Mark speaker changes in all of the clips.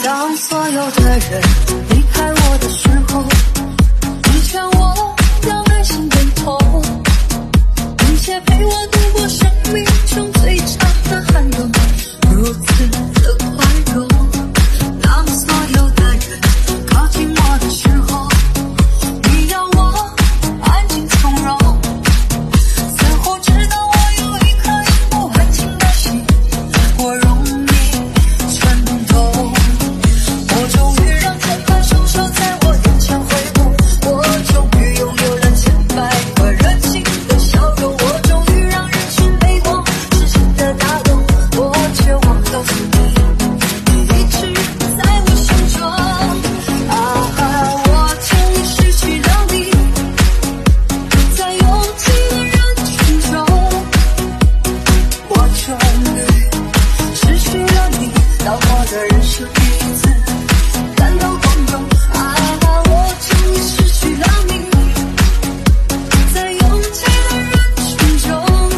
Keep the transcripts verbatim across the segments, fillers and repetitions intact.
Speaker 1: 当所有的人离开我的时候，你劝我要耐心等候，并且陪我度过生命中最长的寒冬，如此的宽容。当所有的人靠近我的时候，你要我安静从容，似乎知道我有一颗永不安静的心，我容易穿透。我终于让千百双手在我眼前挥舞，我终于拥有了千百个热情的笑容，我终于让人群泪光深深的打动，我却忘了告诉你，你一直在我心中。啊，我终于失去了你，在拥挤的人群中，我终于失去了你，让我的人生第一次感到光荣。啊，我终于失去了你，在拥挤的人群中，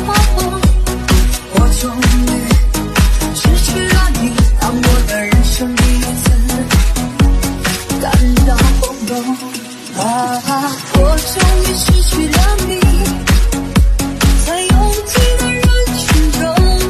Speaker 1: 我终于失去了你，让我的人生第一次感到光荣。啊，我终于失去了你，在拥挤的人群中，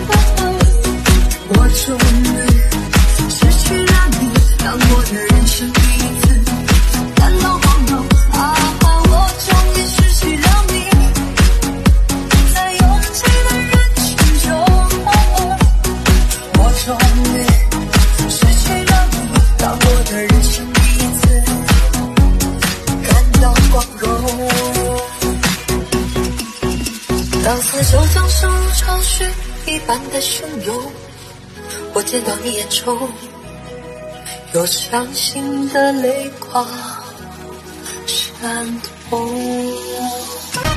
Speaker 1: 我终于失去了你，让我的人生第一次感到光荣。啊，我终于失去了你，在拥挤的人群中，我终于失去了你，让我的人生第一次感到光荣。当四周将升入潮水一般的汹涌，我见到你眼中有伤心的泪光闪动。